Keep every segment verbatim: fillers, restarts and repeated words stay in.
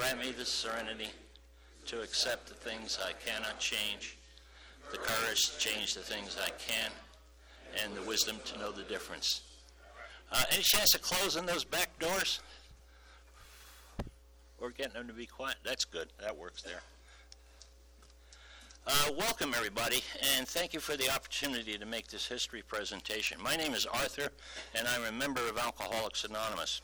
grant me the serenity to accept the things I cannot change, the courage to change the things I can, and the wisdom to know the difference. Uh, any chance of closing those back doors? Or getting them to be quiet? That's good. That works there. Uh, welcome, everybody, and thank you for the opportunity to make this history presentation. My name is Arthur, and I'm a member of Alcoholics Anonymous.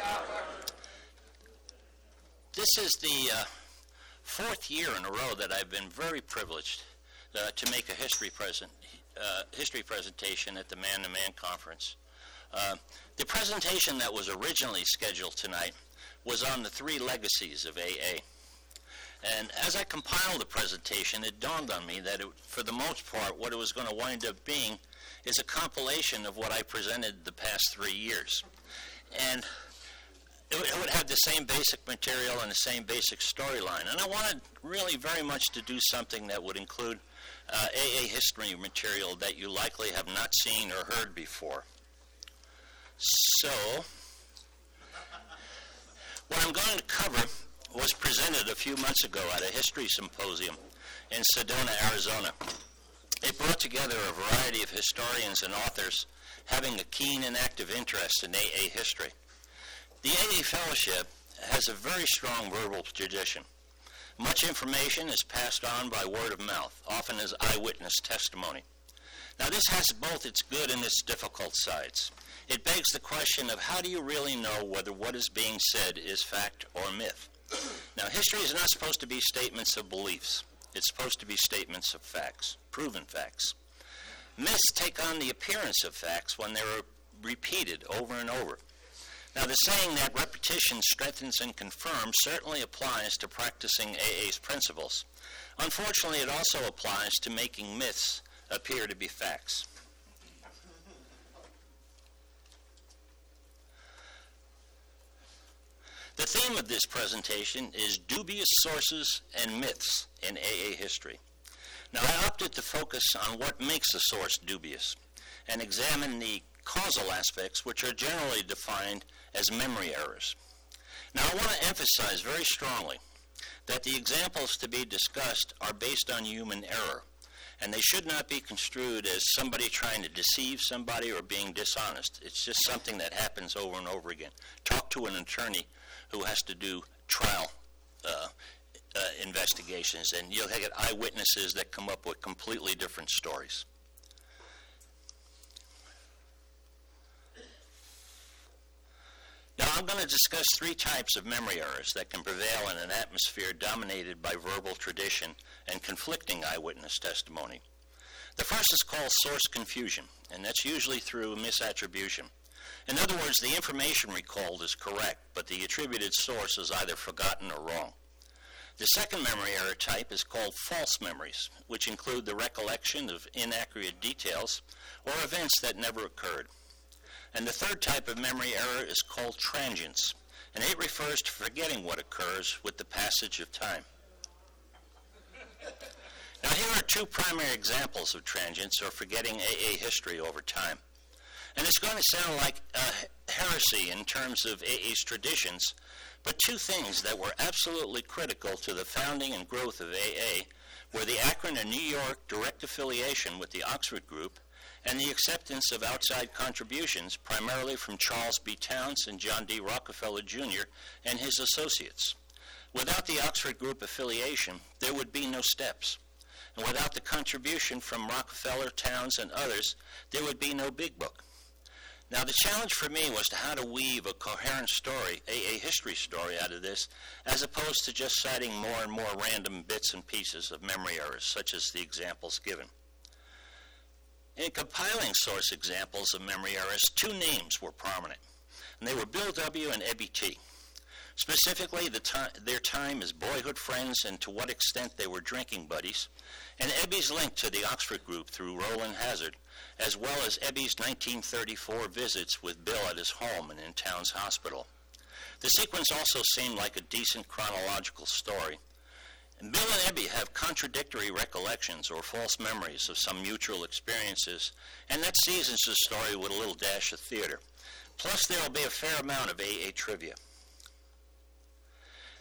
This is the uh, fourth year in a row that I've been very privileged uh, to make a history present uh, history presentation at the Man-to-Man Conference. Uh, the presentation that was originally scheduled tonight was on the three legacies of A A. And as I compiled the presentation, it dawned on me that it, for the most part, what it was going to wind up being is a compilation of what I presented the past three years. And it, it would have the same basic material and the same basic storyline. And I wanted really very much to do something that would include uh, A A history material that you likely have not seen or heard before. So, what I'm going to cover was presented a few months ago at a history symposium in Sedona, Arizona. It brought together a variety of historians and authors having a keen and active interest in A A history. The A A Fellowship has a very strong verbal tradition. Much information is passed on by word of mouth, often as eyewitness testimony. Now, this has both its good and its difficult sides. It begs the question of how do you really know whether what is being said is fact or myth? Now, history is not supposed to be statements of beliefs. It's supposed to be statements of facts, proven facts. Myths take on the appearance of facts when they're repeated over and over. Now, the saying that repetition strengthens and confirms certainly applies to practicing A A's principles. Unfortunately, it also applies to making myths appear to be facts. The theme of this presentation is dubious sources and myths in A A history. Now, I opted to focus on what makes a source dubious and examine the causal aspects, which are generally defined as memory errors. Now, I want to emphasize very strongly that the examples to be discussed are based on human error, and they should not be construed as somebody trying to deceive somebody or being dishonest. It's just something that happens over and over again. Talk to an attorney who has to do trial uh, uh, investigations, and you'll get eyewitnesses that come up with completely different stories. Now, I'm going to discuss three types of memory errors that can prevail in an atmosphere dominated by verbal tradition and conflicting eyewitness testimony. The first is called source confusion, and that's usually through misattribution. In other words, the information recalled is correct, but the attributed source is either forgotten or wrong. The second memory error type is called false memories, which include the recollection of inaccurate details or events that never occurred. And the third type of memory error is called transience, and it refers to forgetting what occurs with the passage of time. Now, here are two primary examples of transience or forgetting A A history over time. And it's going to sound like a heresy in terms of A A's traditions, but two things that were absolutely critical to the founding and growth of A A were the Akron and New York direct affiliation with the Oxford Group and the acceptance of outside contributions, primarily from Charles B. Towns and John D. Rockefeller Junior and his associates. Without the Oxford Group affiliation, there would be no steps. And without the contribution from Rockefeller, Towns, and others, there would be no Big Book. Now, the challenge for me was to how to weave a coherent story, A A history story, out of this, as opposed to just citing more and more random bits and pieces of memory errors, such as the examples given. In compiling source examples of memory errors, two names were prominent, and they were Bill W. and Ebby T. Specifically, the ti- their time as boyhood friends and to what extent they were drinking buddies, and Ebby's link to the Oxford Group through Roland Hazard, as well as Ebby's nineteen thirty-four visits with Bill at his home and in Towns Hospital. The sequence also seemed like a decent chronological story. And Bill and Ebby have contradictory recollections or false memories of some mutual experiences, and that seasons the story with a little dash of theater. Plus, there will be a fair amount of A A trivia.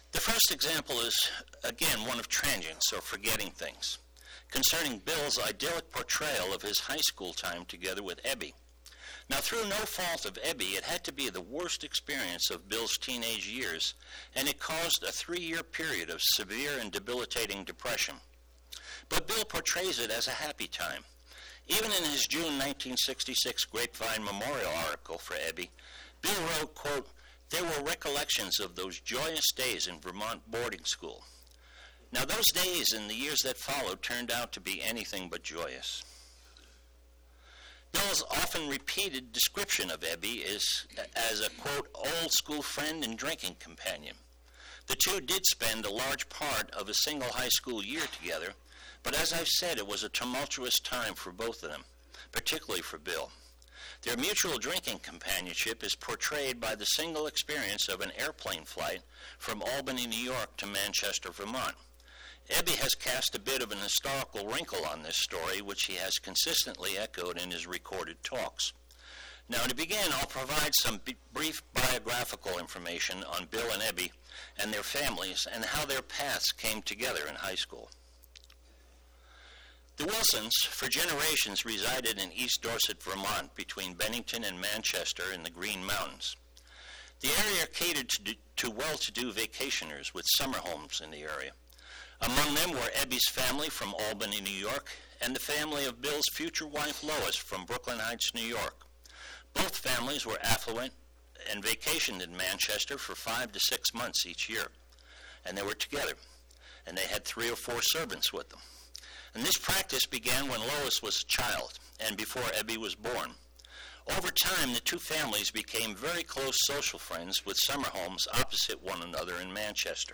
The first example is, again, one of transience or forgetting things, concerning Bill's idyllic portrayal of his high school time together with Ebby. Now, through no fault of Ebby, it had to be the worst experience of Bill's teenage years, and it caused a three-year period of severe and debilitating depression. But Bill portrays it as a happy time. Even in his June nineteen sixty-six Grapevine Memorial article for Ebby, Bill wrote, quote, "There were recollections of those joyous days in Vermont boarding school." Now, those days and the years that followed turned out to be anything but joyous. Bill's often repeated description of Ebby is as a, quote, "old school friend and drinking companion." The two did spend a large part of a single high school year together, but as I've said, it was a tumultuous time for both of them, particularly for Bill. Their mutual drinking companionship is portrayed by the single experience of an airplane flight from Albany, New York to Manchester, Vermont. Ebby has cast a bit of an historical wrinkle on this story, which he has consistently echoed in his recorded talks. Now, to begin, I'll provide some b- brief biographical information on Bill and Ebby and their families and how their paths came together in high school. The Wilsons, for generations, resided in East Dorset, Vermont, between Bennington and Manchester in the Green Mountains. The area catered to, do, to well-to-do vacationers with summer homes in the area. Among them were Ebby's family from Albany, New York, and the family of Bill's future wife, Lois, from Brooklyn Heights, New York. Both families were affluent and vacationed in Manchester for five to six months each year. And they were together, and they had three or four servants with them. And this practice began when Lois was a child and before Ebby was born. Over time, the two families became very close social friends with summer homes opposite one another in Manchester.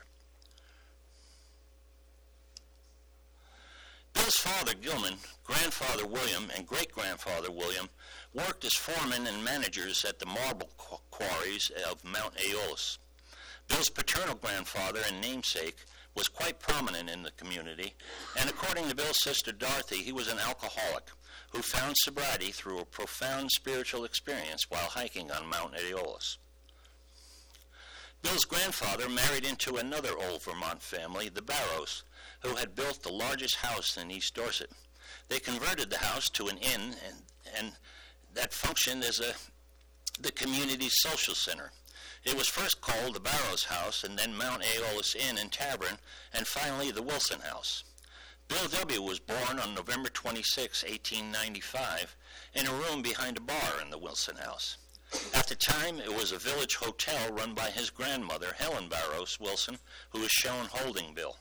Bill's father, Gilman, grandfather William, and great-grandfather William worked as foremen and managers at the marble qu- quarries of Mount Aeolus. Bill's paternal grandfather and namesake was quite prominent in the community, and according to Bill's sister Dorothy, he was an alcoholic who found sobriety through a profound spiritual experience while hiking on Mount Aeolus. Bill's grandfather married into another old Vermont family, the Barrows, who had built the largest house in East Dorset. They converted the house to an inn, and, and that functioned as a, the community's social center. It was first called the Barrows House, and then Mount Aeolus Inn and Tavern, and finally the Wilson House. Bill W. was born on November twenty-sixth, eighteen ninety-five, in a room behind a bar in the Wilson House. At the time, it was a village hotel run by his grandmother, Helen Barrows Wilson, who was shown holding Bill.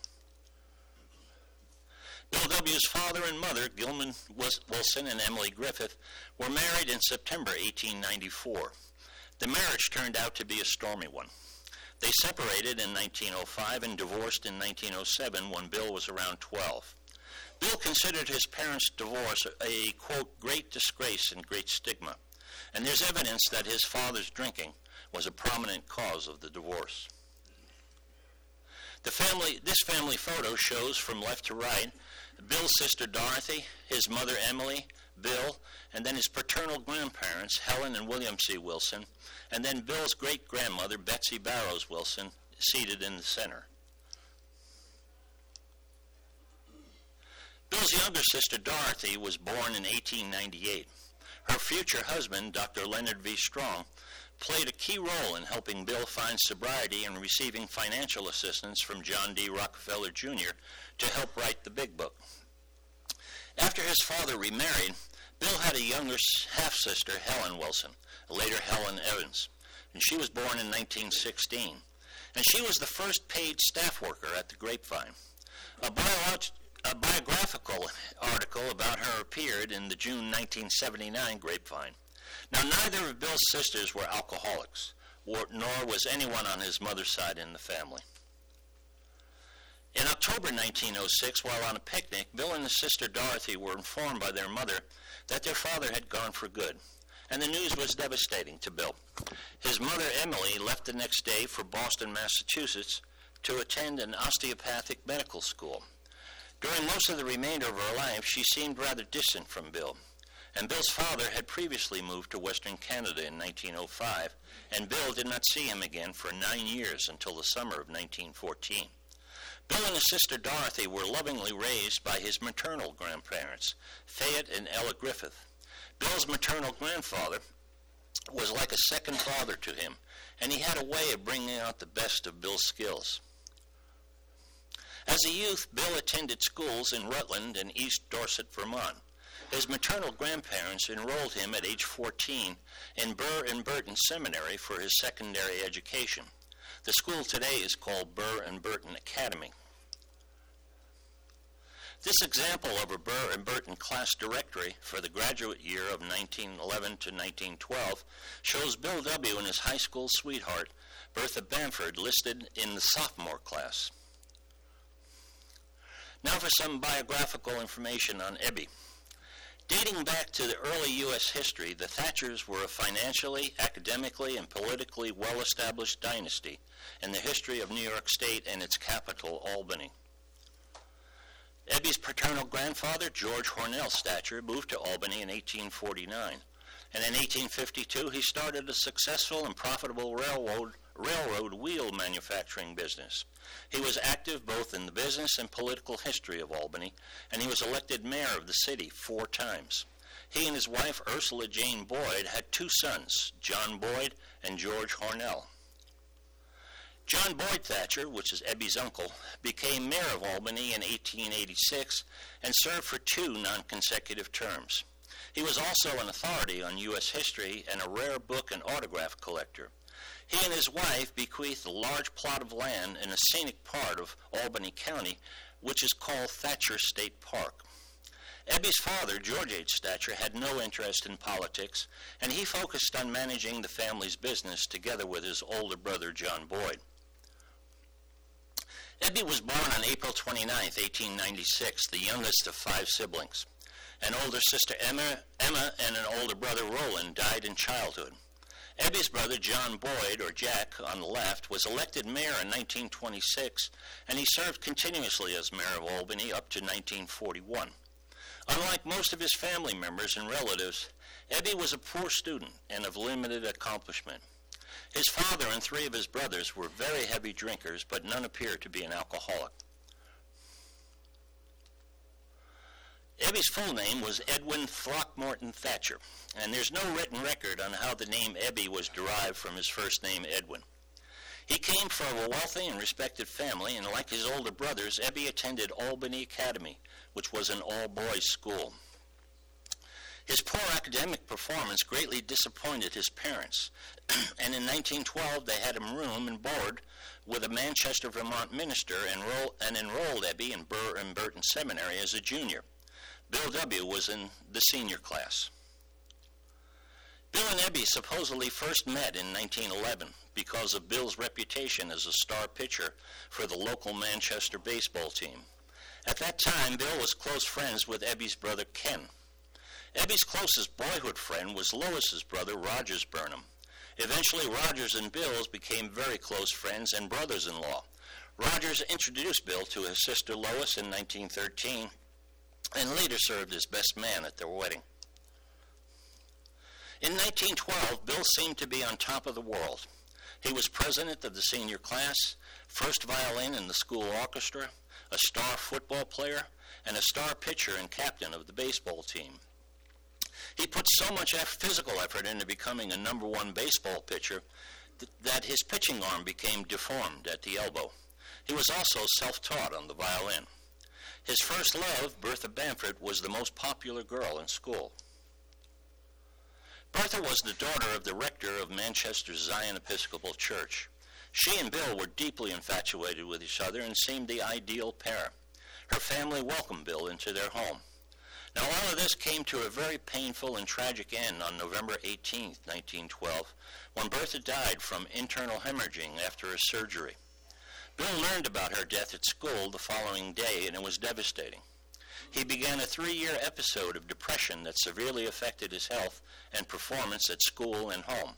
Bill W.'s father and mother, Gilman Wilson and Emily Griffith, were married in September eighteen ninety-four. The marriage turned out to be a stormy one. They separated in nineteen oh five and divorced in nineteen oh seven when Bill was around twelve. Bill considered his parents' divorce a, quote, great disgrace and great stigma, and there's evidence that his father's drinking was a prominent cause of the divorce. The family, this family photo shows from left to right Bill's sister Dorothy, his mother Emily, Bill, and then his paternal grandparents, Helen and William C. Wilson, and then Bill's great-grandmother, Betsy Barrows Wilson, seated in the center. Bill's younger sister Dorothy was born in eighteen ninety-eight. Her future husband, Doctor Leonard V. Strong, played a key role in helping Bill find sobriety and receiving financial assistance from John D. Rockefeller Junior to help write the Big Book. After his father remarried, Bill had a younger half-sister, Helen Wilson, later Helen Evans, and she was born in nineteen sixteen. And she was the first paid staff worker at the Grapevine. A, bio- a biographical article about her appeared in the June nineteen seventy-nine Grapevine. Now, neither of Bill's sisters were alcoholics, or, nor was anyone on his mother's side in the family. In October nineteen oh six, while on a picnic, Bill and his sister Dorothy were informed by their mother that their father had gone for good, and the news was devastating to Bill. His mother, Emily, left the next day for Boston, Massachusetts, to attend an osteopathic medical school. During most of the remainder of her life, she seemed rather distant from Bill, and Bill's father had previously moved to Western Canada in nineteen oh five, and Bill did not see him again for nine years until the summer of nineteen fourteen. Bill and his sister Dorothy were lovingly raised by his maternal grandparents, Fayette and Ella Griffith. Bill's maternal grandfather was like a second father to him, and he had a way of bringing out the best of Bill's skills. As a youth, Bill attended schools in Rutland and East Dorset, Vermont. His maternal grandparents enrolled him at age fourteen in Burr and Burton Seminary for his secondary education. The school today is called Burr and Burton Academy. This example of a Burr and Burton class directory for the graduate year of nineteen eleven to nineteen twelve shows Bill W. and his high school sweetheart, Bertha Bamford, listed in the sophomore class. Now for some biographical information on Ebby. Dating back to the early U S history, the Thatchers were a financially, academically, and politically well-established dynasty in the history of New York State and its capital, Albany. Ebby's paternal grandfather, George Hornell Thatcher, moved to Albany in eighteen forty-nine, and in eighteen fifty-two he started a successful and profitable railroad, railroad wheel manufacturing business. He was active both in the business and political history of Albany, and he was elected mayor of the city four times. He and his wife, Ursula Jane Boyd, had two sons, John Boyd and George Hornell. John Boyd Thatcher, which is Ebby's uncle, became mayor of Albany in eighteen eighty-six and served for two non-consecutive terms. He was also an authority on U S history and a rare book and autograph collector. He and his wife bequeathed a large plot of land in a scenic part of Albany County, which is called Thatcher State Park. Ebby's father, George H. Thatcher, had no interest in politics, and he focused on managing the family's business together with his older brother, John Boyd. Ebby was born on April twenty-ninth, eighteen ninety-six, the youngest of five siblings. An older sister, Emma, Emma, and an older brother, Roland, died in childhood. Ebby's brother, John Boyd, or Jack, on the left, was elected mayor in nineteen twenty-six, and he served continuously as mayor of Albany up to nineteen forty-one. Unlike most of his family members and relatives, Ebby was a poor student and of limited accomplishment. His father and three of his brothers were very heavy drinkers, but none appeared to be an alcoholic. Ebby's full name was Edwin Throckmorton Thatcher, and there's no written record on how the name Ebby was derived from his first name, Edwin. He came from a wealthy and respected family, and like his older brothers, Ebby attended Albany Academy, which was an all-boys school. His poor academic performance greatly disappointed his parents, and in nineteen twelve they had him room and board with a Manchester, Vermont minister and, enroll, and enrolled Ebby in Burr and Burton Seminary as a junior. Bill W. was in the senior class. Bill and Ebby supposedly first met in nineteen eleven because of Bill's reputation as a star pitcher for the local Manchester baseball team. At that time, Bill was close friends with Ebby's brother Ken. Ebby's closest boyhood friend was Lois's brother, Rogers Burnham. Eventually, Rogers and Bill became very close friends and brothers-in-law. Rogers introduced Bill to his sister Lois in nineteen thirteen and later served as best man at their wedding. In nineteen twelve, Bill seemed to be on top of the world. He was president of the senior class, first violin in the school orchestra, a star football player, and a star pitcher and captain of the baseball team. He put so much physical effort into becoming a number one baseball pitcher th- that his pitching arm became deformed at the elbow. He was also self-taught on the violin. His first love, Bertha Bamford, was the most popular girl in school. Bertha was the daughter of the rector of Manchester's Zion Episcopal Church. She and Bill were deeply infatuated with each other and seemed the ideal pair. Her family welcomed Bill into their home. Now, all of this came to a very painful and tragic end on November eighteenth, nineteen twelve, when Bertha died from internal hemorrhaging after a surgery. Bill learned about her death at school the following day, and it was devastating. He began a three-year episode of depression that severely affected his health and performance at school and home.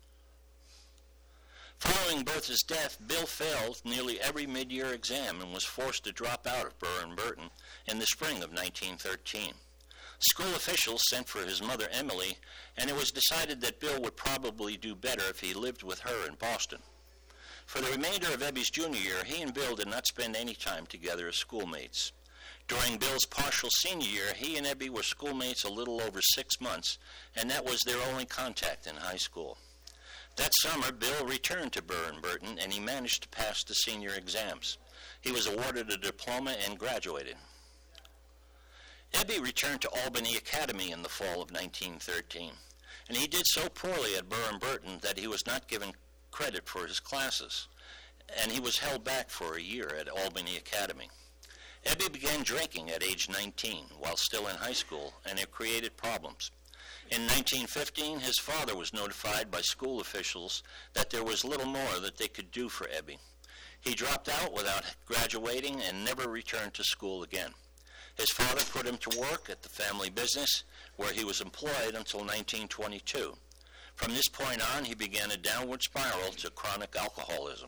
Following Bertha's death, Bill failed nearly every mid-year exam and was forced to drop out of Burr and Burton in the spring of nineteen thirteen. School officials sent for his mother, Emily, and it was decided that Bill would probably do better if he lived with her in Boston. For the remainder of Ebby's junior year, he and Bill did not spend any time together as schoolmates. During Bill's partial senior year, he and Ebby were schoolmates a little over six months, and that was their only contact in high school. That summer, Bill returned to Burr and Burton, and he managed to pass the senior exams. He was awarded a diploma and graduated. Ebby returned to Albany Academy in the fall of nineteen thirteen, and he did so poorly at Burr and Burton that he was not given credit for his classes, and he was held back for a year at Albany Academy. Ebby began drinking at age nineteen while still in high school, and it created problems. In nineteen fifteen, his father was notified by school officials that there was little more that they could do for Ebby. He dropped out without graduating and never returned to school again. His father put him to work at the family business, where he was employed until nineteen twenty-two. From this point on, he began a downward spiral to chronic alcoholism.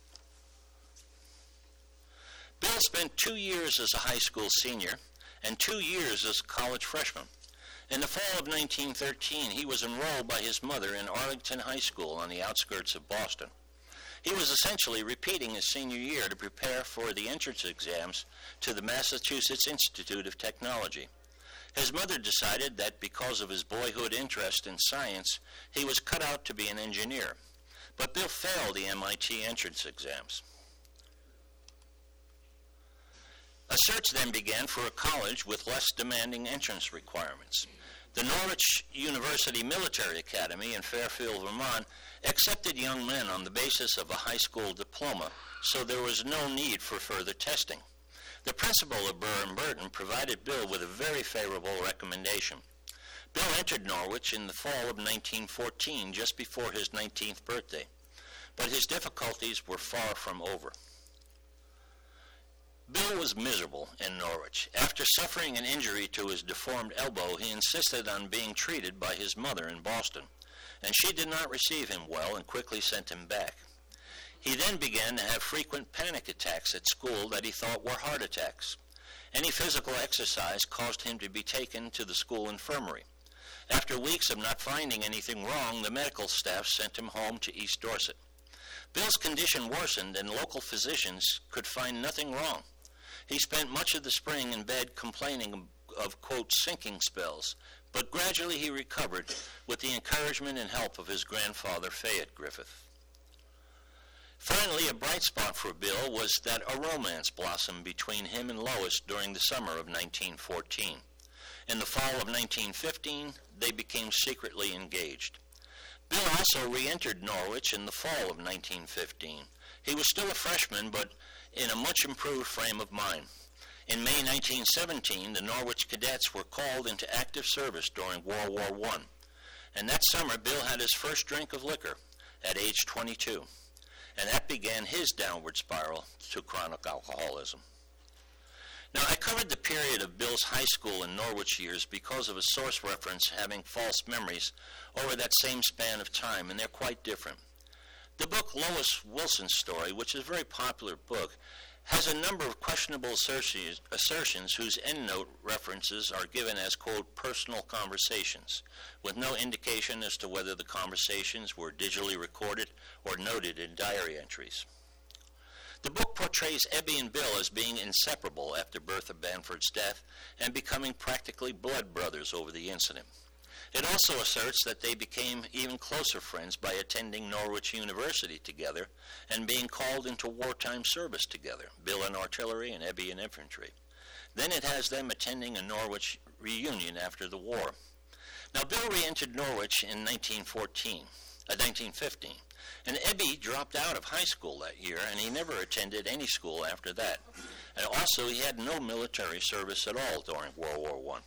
Bill spent two years as a high school senior and two years as a college freshman. In the fall of nineteen thirteen, he was enrolled by his mother in Arlington High School on the outskirts of Boston. He was essentially repeating his senior year to prepare for the entrance exams to the Massachusetts Institute of Technology. His mother decided that because of his boyhood interest in science, he was cut out to be an engineer. But Bill failed the M I T entrance exams. A search then began for a college with less demanding entrance requirements. The Norwich University Military Academy in Fairfield, Vermont, accepted young men on the basis of a high school diploma, so there was no need for further testing. The principal of Burr and Burton provided Bill with a very favorable recommendation. Bill entered Norwich in the fall of nineteen fourteen, just before his nineteenth birthday, but his difficulties were far from over. Bill was miserable in Norwich. After suffering an injury to his deformed elbow, he insisted on being treated by his mother in Boston, and she did not receive him well and quickly sent him back. He then began to have frequent panic attacks at school that he thought were heart attacks. Any physical exercise caused him to be taken to the school infirmary. After weeks of not finding anything wrong, the medical staff sent him home to East Dorset. Bill's condition worsened, and local physicians could find nothing wrong. He spent much of the spring in bed complaining of, quote, sinking spells, but gradually he recovered with the encouragement and help of his grandfather, Fayette Griffith. Finally, a bright spot for Bill was that a romance blossomed between him and Lois during the summer of nineteen fourteen. In the fall of nineteen fifteen, they became secretly engaged. Bill also re-entered Norwich in the fall of nineteen fifteen. He was still a freshman, but in a much improved frame of mind. In May nineteen seventeen, the Norwich cadets were called into active service during World War One, and that summer Bill had his first drink of liquor at age twenty-two, and that began his downward spiral to chronic alcoholism. Now, I covered the period of Bill's high school and Norwich years because of a source reference having false memories over that same span of time, and they're quite different. The book Lois Wilson's Story, which is a very popular book, has a number of questionable assertions, assertions whose endnote references are given as, quote, personal conversations, with no indication as to whether the conversations were digitally recorded or noted in diary entries. The book portrays Ebby and Bill as being inseparable after Bertha Banford's death and becoming practically blood brothers over the incident. It also asserts that they became even closer friends by attending Norwich University together and being called into wartime service together, Bill in artillery and Ebby in infantry. Then it has them attending a Norwich reunion after the war. Now, Bill re-entered Norwich in nineteen fourteen, uh, nineteen fifteen, and Ebby dropped out of high school that year, and he never attended any school after that. And also, he had no military service at all during World War One.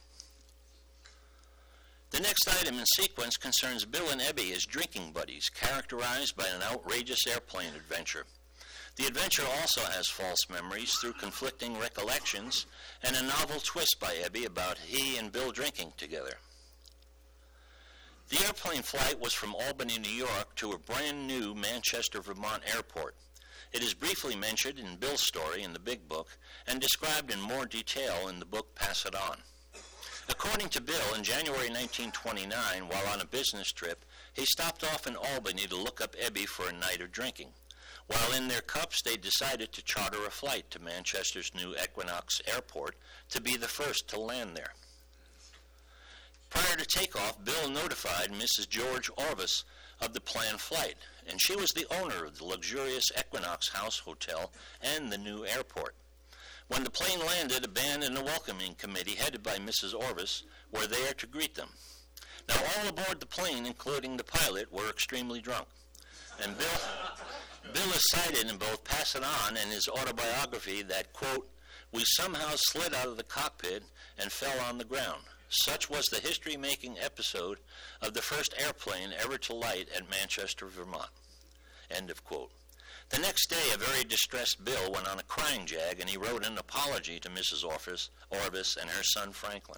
The next item in sequence concerns Bill and Ebby as drinking buddies, characterized by an outrageous airplane adventure. The adventure also has false memories through conflicting recollections and a novel twist by Ebby about he and Bill drinking together. The airplane flight was from Albany, New York to a brand new Manchester, Vermont airport. It is briefly mentioned in Bill's story in the Big Book and described in more detail in the book Pass It On. According to Bill, in January nineteen twenty-nine, while on a business trip, he stopped off in Albany to look up Ebby for a night of drinking. While in their cups, they decided to charter a flight to Manchester's new Equinox Airport to be the first to land there. Prior to takeoff, Bill notified Missus George Orvis of the planned flight, and she was the owner of the luxurious Equinox House Hotel and the new airport. When the plane landed, a band and a welcoming committee headed by Missus Orvis were there to greet them. Now, all aboard the plane, including the pilot, were extremely drunk. And Bill, Bill is cited in both Pass It On and his autobiography that, quote, "We somehow slid out of the cockpit and fell on the ground. Such was the history-making episode of the first airplane ever to light at Manchester, Vermont." End of quote. The next day, a very distressed Bill went on a crying jag, and he wrote an apology to Missus Orvis, Orvis and her son Franklin.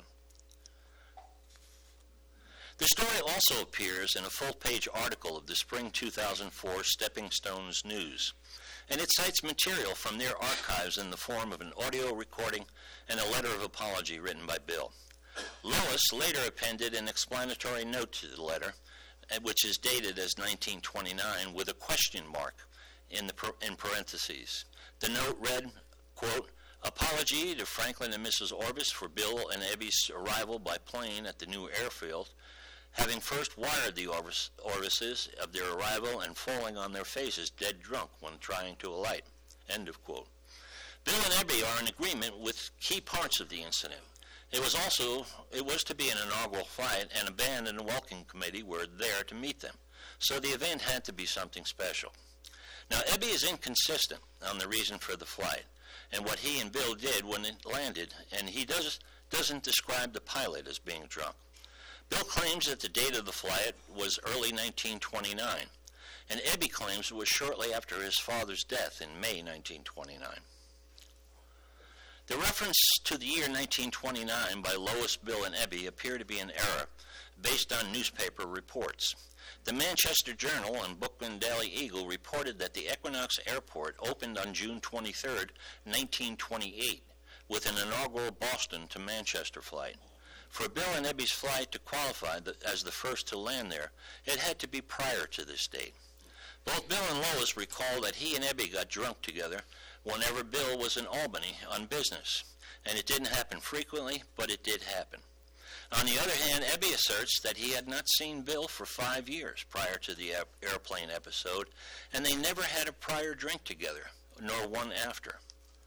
The story also appears in a full-page article of the spring two thousand four Stepping Stones News, and it cites material from their archives in the form of an audio recording and a letter of apology written by Bill. Lois later appended an explanatory note to the letter, which is dated as nineteen twenty-nine with a question mark in the in parentheses. The note read, quote, "Apology to Franklin and Missus Orvis for Bill and Ebby's arrival by plane at the new airfield, having first wired the Orvis, Orvises of their arrival and falling on their faces dead drunk when trying to alight." End of quote. Bill and Ebby are in agreement with key parts of the incident. It was also, it was to be an inaugural flight, and a band and a welcome committee were there to meet them. So the event had to be something special. Now, Ebby is inconsistent on the reason for the flight and what he and Bill did when it landed, and he does, doesn't describe the pilot as being drunk. Bill claims that the date of the flight was early nineteen twenty-nine, and Ebby claims it was shortly after his father's death in May nineteen twenty-nine. The reference to the year nineteen twenty-nine by Lois, Bill, and Ebby appear to be an error based on newspaper reports. The Manchester Journal and Bookman Daily Eagle reported that the Equinox Airport opened on June twenty-third, nineteen twenty-eight, with an inaugural Boston to Manchester flight. For Bill and Ebby's flight to qualify as the first to land there, it had to be prior to this date. Both Bill and Lois recall that he and Ebby got drunk together whenever Bill was in Albany on business, and it didn't happen frequently, but it did happen. On the other hand, Ebby asserts that he had not seen Bill for five years prior to the airplane episode, and they never had a prior drink together, nor one after.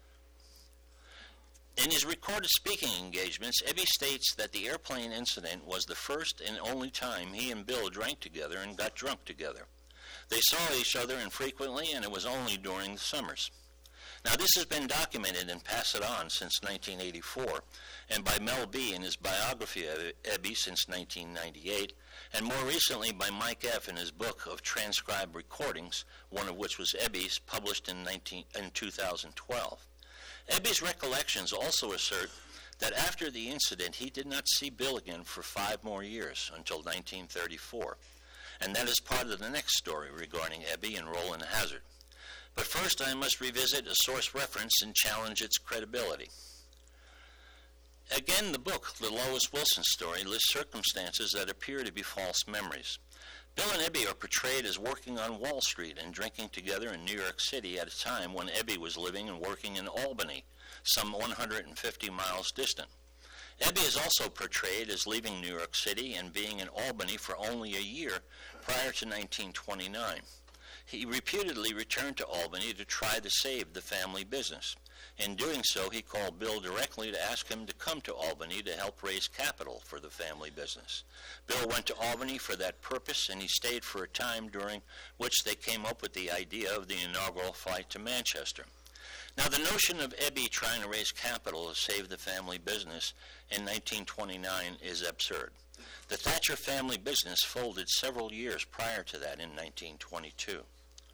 In his recorded speaking engagements, Ebby states that the airplane incident was the first and only time he and Bill drank together and got drunk together. They saw each other infrequently, and it was only during the summers. Now, this has been documented in Pass It On since nineteen eighty-four, and by Mel B. in his biography of Ebby since nineteen ninety-eight, and more recently by Mike F. in his book of transcribed recordings, one of which was Ebby's, published in, nineteen, in two thousand twelve. Ebby's recollections also assert that after the incident, he did not see Bill again for five more years, until nineteen thirty-four. And that is part of the next story regarding Ebby and Roland Hazard. But first, I must revisit a source reference and challenge its credibility. Again, the book, The Lois Wilson Story, lists circumstances that appear to be false memories. Bill and Ebby are portrayed as working on Wall Street and drinking together in New York City at a time when Ebby was living and working in Albany, some one hundred fifty miles distant. Ebby is also portrayed as leaving New York City and being in Albany for only a year prior to nineteen twenty-nine. He reputedly returned to Albany to try to save the family business. In doing so, he called Bill directly to ask him to come to Albany to help raise capital for the family business. Bill went to Albany for that purpose, and he stayed for a time during which they came up with the idea of the inaugural flight to Manchester. Now, the notion of Ebby trying to raise capital to save the family business in nineteen twenty-nine is absurd. The Thatcher family business folded several years prior to that in nineteen twenty-two.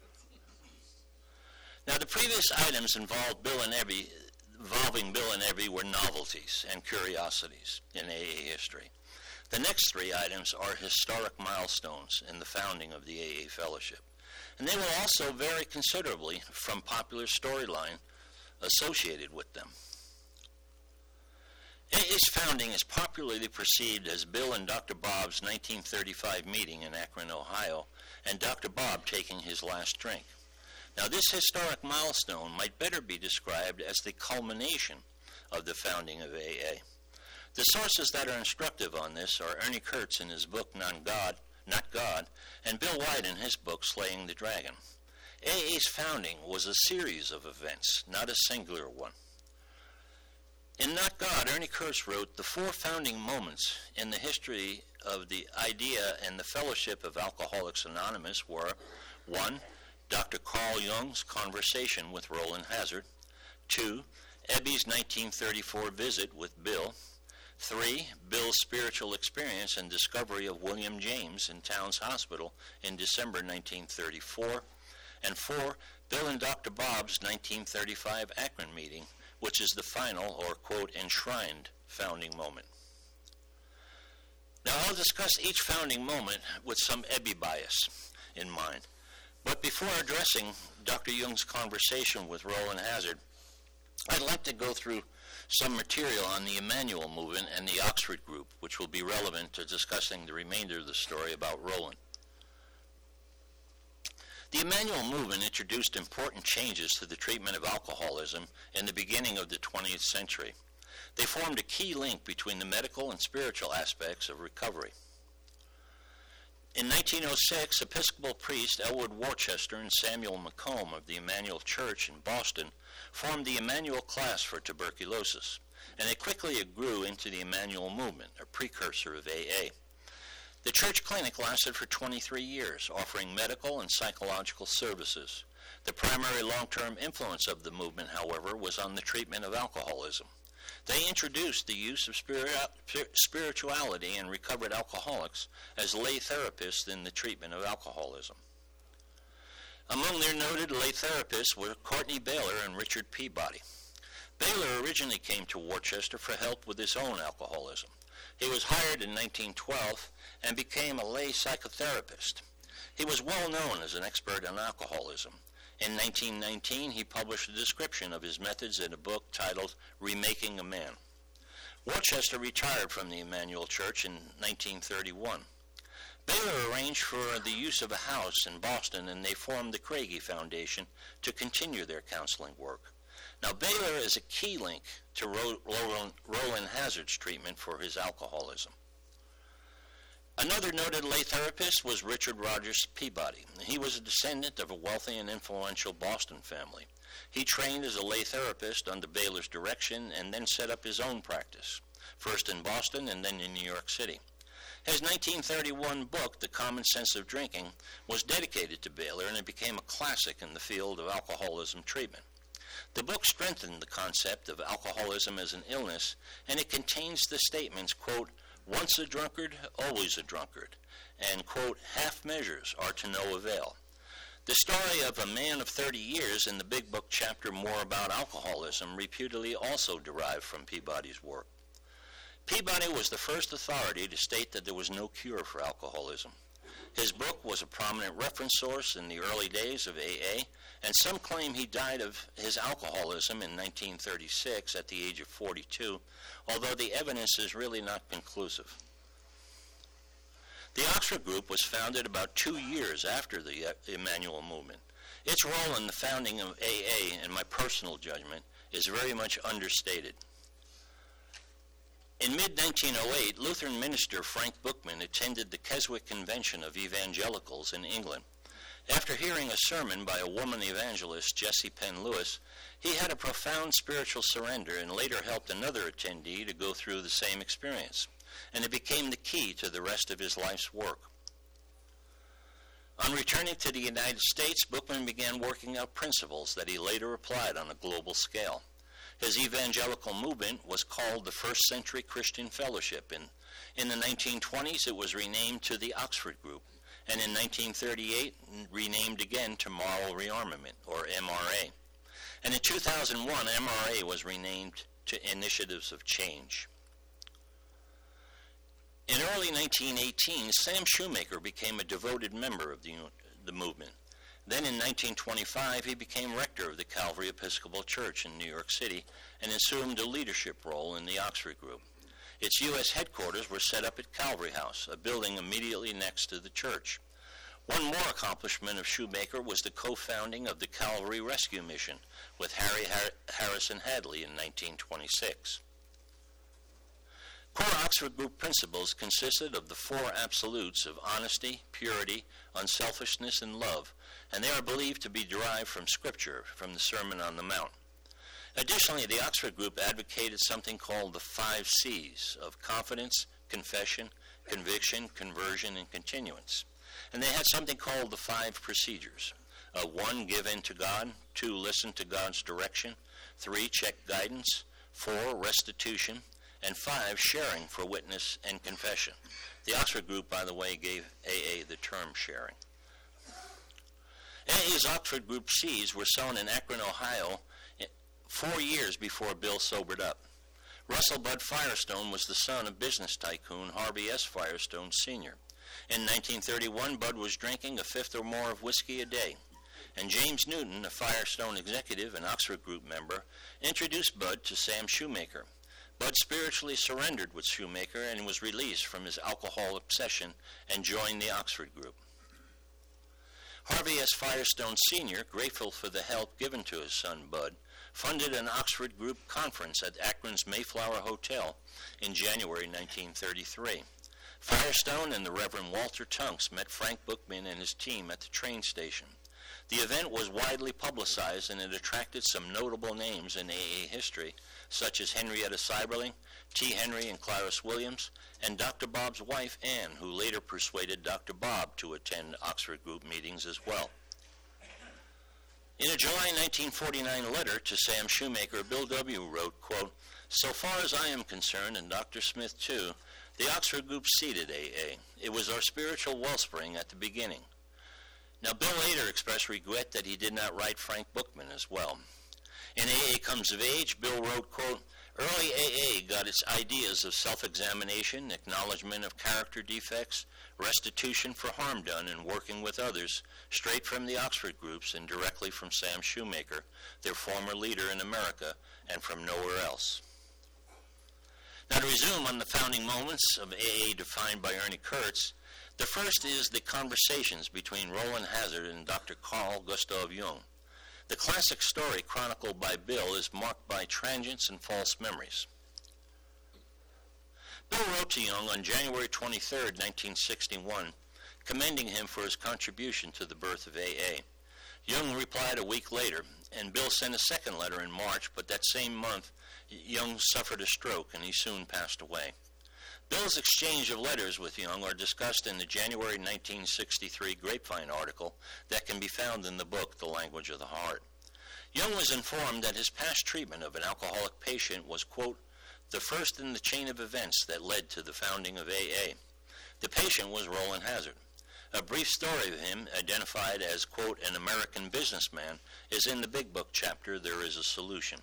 Now, the previous items involved Bill and Ebby, involving Bill and Ebby were novelties and curiosities in A A history. The next three items are historic milestones in the founding of the A A Fellowship, and they will also vary considerably from popular storyline associated with them. A A's founding is popularly perceived as Bill and Doctor Bob's nineteen thirty-five meeting in Akron, Ohio, and Doctor Bob taking his last drink. Now, this historic milestone might better be described as the culmination of the founding of A A. The sources that are instructive on this are Ernie Kurtz in his book, Non God, Not God, and Bill White in his book, Slaying the Dragon. A A's founding was a series of events, not a singular one. In Not God, Ernie Kurtz wrote, the four founding moments in the history of the idea and the fellowship of Alcoholics Anonymous were, one, Doctor Carl Jung's conversation with Roland Hazard, two, Ebby's nineteen thirty-four visit with Bill, three, Bill's spiritual experience and discovery of William James in Towns Hospital in December nineteen thirty-four, and four, Bill and Doctor Bob's nineteen thirty-five Akron meeting, which is the final, or quote, enshrined founding moment. Now, I'll discuss each founding moment with some Ebby bias in mind. But before addressing Doctor Jung's conversation with Roland Hazard, I'd like to go through some material on the Emmanuel movement and the Oxford group, which will be relevant to discussing the remainder of the story about Roland. The Emmanuel movement introduced important changes to the treatment of alcoholism in the beginning of the twentieth century. They formed a key link between the medical and spiritual aspects of recovery. In nineteen oh six, Episcopal priest Elwood Worcester and Samuel McComb of the Emmanuel Church in Boston formed the Emmanuel Class for Tuberculosis, and it quickly grew into the Emmanuel movement, a precursor of A A. The church clinic lasted for twenty-three years, offering medical and psychological services. The primary long-term influence of the movement, however, was on the treatment of alcoholism. They introduced the use of spirituality in recovered alcoholics as lay therapists in the treatment of alcoholism. Among their noted lay therapists were Courtney Baylor and Richard Peabody. Baylor originally came to Worcester for help with his own alcoholism. He was hired in nineteen twelve and became a lay psychotherapist. He was well known as an expert on alcoholism. In nineteen nineteen, he published a description of his methods in a book titled Remaking a Man. Worcester retired from the Emmanuel Church in nineteen thirty-one. Baylor arranged for the use of a house in Boston, and they formed the Craigie Foundation to continue their counseling work. Now, Baylor is a key link to Ro- Roland, Roland Hazard's treatment for his alcoholism. Another noted lay therapist was Richard Rogers Peabody. He was a descendant of a wealthy and influential Boston family. He trained as a lay therapist under Baylor's direction and then set up his own practice, first in Boston and then in New York City. His nineteen thirty-one book, The Common Sense of Drinking, was dedicated to Baylor, and it became a classic in the field of alcoholism treatment. The book strengthened the concept of alcoholism as an illness, and it contains the statements, quote, once a drunkard, always a drunkard, and, quote, half measures are to no avail. The story of a man of thirty years in the Big Book chapter More About Alcoholism reputedly also derived from Peabody's work. Peabody was the first authority to state that there was no cure for alcoholism. His book was a prominent reference source in the early days of A A, and some claim he died of his alcoholism in nineteen thirty-six at the age of forty-two, although the evidence is really not conclusive. The Oxford Group was founded about two years after the Emmanuel movement. Its role in the founding of A A, in my personal judgment, is very much understated. In mid nineteen oh eight, Lutheran minister Frank Bookman attended the Keswick Convention of Evangelicals in England. After hearing a sermon by a woman evangelist, Jessie Penn Lewis, he had a profound spiritual surrender and later helped another attendee to go through the same experience, and it became the key to the rest of his life's work. On returning to the United States, Bookman began working out principles that he later applied on a global scale. His evangelical movement was called the First Century Christian Fellowship. In, in the nineteen twenties, it was renamed to the Oxford Group, and in nineteen thirty-eight, renamed again to Moral Rearmament, or M R A. And in two thousand one, M R A was renamed to Initiatives of Change. In early nineteen eighteen, Sam Shoemaker became a devoted member of the, the movement. Then in nineteen twenty-five, he became rector of the Calvary Episcopal Church in New York City and assumed a leadership role in the Oxford Group. Its U S headquarters were set up at Calvary House, a building immediately next to the church. One more accomplishment of Shoemaker was the co-founding of the Calvary Rescue Mission with Harry Har- Harrison Hadley in nineteen twenty-six. Core Oxford Group principles consisted of the four absolutes of honesty, purity, unselfishness, and love, and they are believed to be derived from Scripture, from the Sermon on the Mount. Additionally, the Oxford Group advocated something called the five C's of confidence, confession, conviction, conversion, and continuance. And they had something called the five procedures. Uh, one, give in to God. Two, listen to God's direction. Three, check guidance. Four, restitution. And five, sharing for witness and confession. The Oxford Group, by the way, gave A A the term sharing. A A's Oxford Group C's were sown in Akron, Ohio, four years before Bill sobered up. Russell Bud Firestone was the son of business tycoon Harvey S. Firestone, Senior In nineteen thirty-one, Bud was drinking a fifth or more of whiskey a day, and James Newton, a Firestone executive and Oxford Group member, introduced Bud to Sam Shoemaker. Bud spiritually surrendered with Shoemaker and was released from his alcohol obsession and joined the Oxford Group. Harvey S. Firestone, Senior, grateful for the help given to his son Bud, funded an Oxford Group conference at Akron's Mayflower Hotel in January nineteen thirty-three. Firestone and the Reverend Walter Tunks met Frank Bookman and his team at the train station. The event was widely publicized and it attracted some notable names in A A history, such as Henrietta Seiberling, T. Henry and Clarice Williams, and Doctor Bob's wife, Anne, who later persuaded Doctor Bob to attend Oxford Group meetings as well. In a July nineteen forty-nine letter to Sam Shoemaker, Bill W. wrote, quote, "So far as I am concerned, and Doctor Smith too, the Oxford Group seeded A A. It was our spiritual wellspring at the beginning." Now, Bill later expressed regret that he did not write Frank Bookman as well. In A A Comes of Age, Bill wrote, quote, "Early A A got its ideas of self-examination, acknowledgement of character defects, restitution for harm done, and working with others, straight from the Oxford Groups and directly from Sam Shoemaker, their former leader in America, and from nowhere else." Now, to resume on the founding moments of A A defined by Ernie Kurtz, the first is the conversations between Roland Hazard and Doctor Carl Gustav Jung. The classic story chronicled by Bill is marked by transients and false memories. Bill wrote to Jung on January twenty-third, nineteen sixty-one, commending him for his contribution to the birth of A A. Jung replied a week later, and Bill sent a second letter in March, but that same month, Jung suffered a stroke and he soon passed away. Bill's exchange of letters with Jung are discussed in the January nineteen sixty-three Grapevine article that can be found in the book, The Language of the Heart. Jung was informed that his past treatment of an alcoholic patient was, quote, "the first in the chain of events that led to the founding of A A. The patient was Roland Hazard. A brief story of him, identified as, quote, an American businessman, is in the Big Book chapter, There Is a Solution."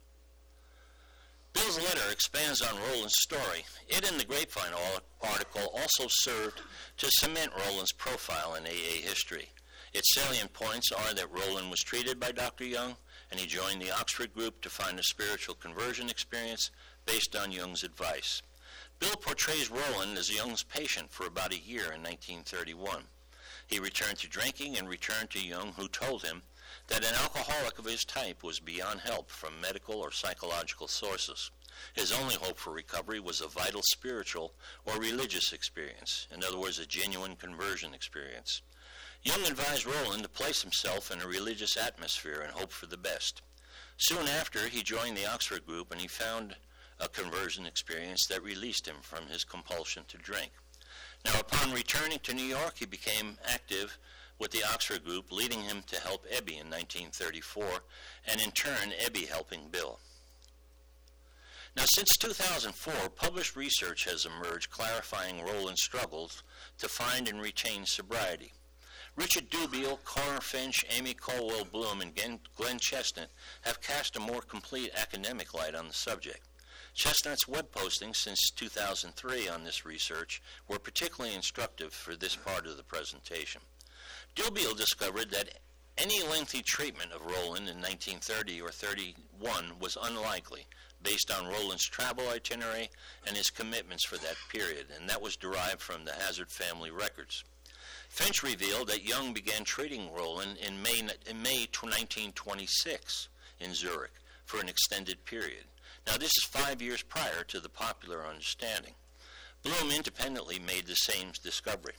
Bill's letter expands on Roland's story. It and the Grapevine article also served to cement Roland's profile in A A history. Its salient points are that Roland was treated by Doctor Jung, and he joined the Oxford Group to find a spiritual conversion experience based on Jung's advice. Bill portrays Roland as Jung's patient for about a year in nineteen thirty-one. He returned to drinking and returned to Jung, who told him that an alcoholic of his type was beyond help from medical or psychological sources. His only hope for recovery was a vital spiritual or religious experience, in other words, a genuine conversion experience. Jung advised Roland to place himself in a religious atmosphere and hope for the best. Soon after, he joined the Oxford Group and he found a conversion experience that released him from his compulsion to drink. Now, upon returning to New York, he became active with the Oxford Group, leading him to help Ebby in nineteen thirty-four, and in turn, Ebby helping Bill. Now, since two thousand four, published research has emerged clarifying Roland's struggles to find and retain sobriety. Richard Dubiel, Cora Finch, Amy Colwell Bloom, and Glenn Chestnut have cast a more complete academic light on the subject. Chestnut's web postings since two thousand three on this research were particularly instructive for this part of the presentation. Dubiel discovered that Any lengthy treatment of Roland in nineteen thirty or thirty-one was unlikely, based on Roland's travel itinerary and his commitments for that period, and that was derived from the Hazard family records. Finch revealed that Young began treating Roland in May, in May nineteen twenty-six in Zurich for an extended period. Now, this is five years prior to the popular understanding. Bloom independently made the same discovery.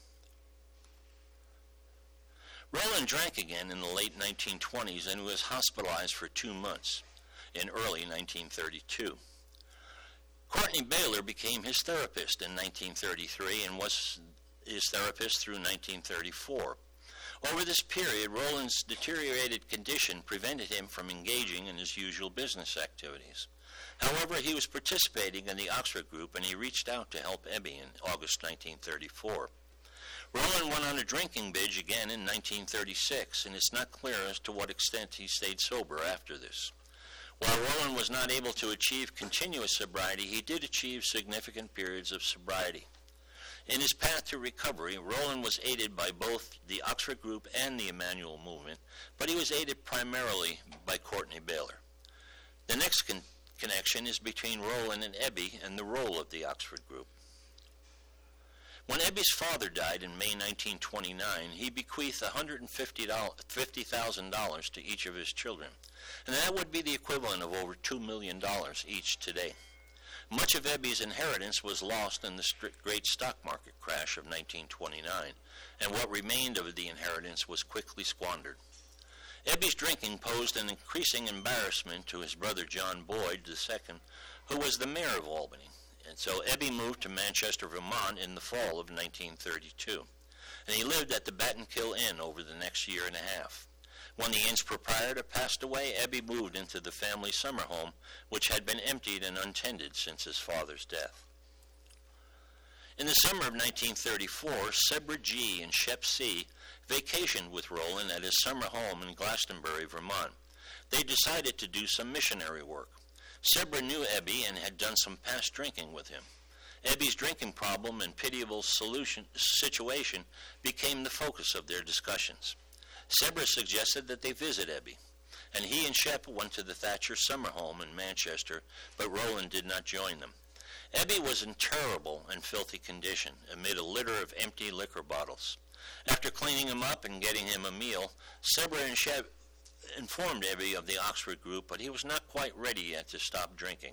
Roland drank again in the late nineteen twenties and was hospitalized for two months in early nineteen thirty-two. Courtney Baylor became his therapist in nineteen thirty-three and was his therapist through nineteen thirty-four. Over this period, Roland's deteriorated condition prevented him from engaging in his usual business activities. However, he was participating in the Oxford Group, and he reached out to help Ebby in August nineteen thirty-four. Roland went on a drinking binge again in nineteen thirty-six, and it's not clear as to what extent he stayed sober after this. While Roland was not able to achieve continuous sobriety, he did achieve significant periods of sobriety. In his path to recovery, Roland was aided by both the Oxford Group and the Emmanuel Movement, but he was aided primarily by Courtney Baylor. The next con- connection is between Roland and Ebby and the role of the Oxford Group. When Ebby's father died in May nineteen twenty-nine, he bequeathed one hundred fifty thousand dollars to each of his children, and that would be the equivalent of over two million dollars each today. Much of Ebby's inheritance was lost in the st- great stock market crash of nineteen twenty-nine, and what remained of the inheritance was quickly squandered. Ebby's drinking posed an increasing embarrassment to his brother John Boyd the Second, who was the mayor of Albany. And so Ebby moved to Manchester, Vermont in the fall of nineteen thirty-two, and he lived at the Battenkill Inn over the next year and a half. When the inn's proprietor passed away, Ebby moved into the family summer home, which had been emptied and untended since his father's death. In the summer of nineteen thirty-four, Sebra G. and Shep C. vacationed with Roland at his summer home in Glastonbury, Vermont. They decided to do some missionary work. Sebra knew Ebby and had done some past drinking with him. Ebby's drinking problem and pitiable solution, situation became the focus of their discussions. Sebra suggested that they visit Ebby, and he and Shep went to the Thatcher summer home in Manchester, but Roland did not join them. Ebby was in terrible and filthy condition amid a litter of empty liquor bottles. After cleaning him up and getting him a meal, Sebra and Shep informed Ebby of the Oxford Group, but he was not quite ready yet to stop drinking.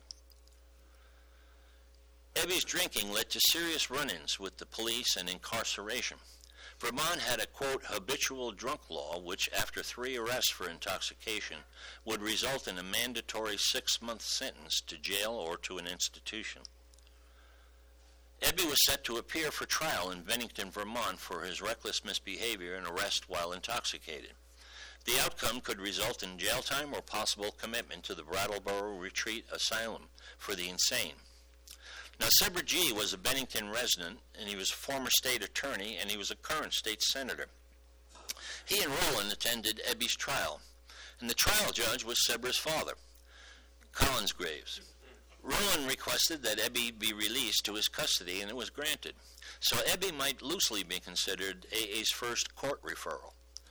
Ebby's drinking led to serious run-ins with the police and incarceration. Vermont had a, quote, habitual drunk law, which, after three arrests for intoxication, would result in a mandatory six-month sentence to jail or to an institution. Ebby was set to appear for trial in Bennington, Vermont for his reckless misbehavior and arrest while intoxicated. The outcome could result in jail time or possible commitment to the Brattleboro Retreat Asylum for the insane. Now, Sebra G. was a Bennington resident, and he was a former state attorney, and he was a current state senator. He and Roland attended Ebby's trial, and the trial judge was Sebra's father, Collins Graves. Roland requested that Ebby be released to his custody, and it was granted. So Ebby might loosely be considered A A's first court referral.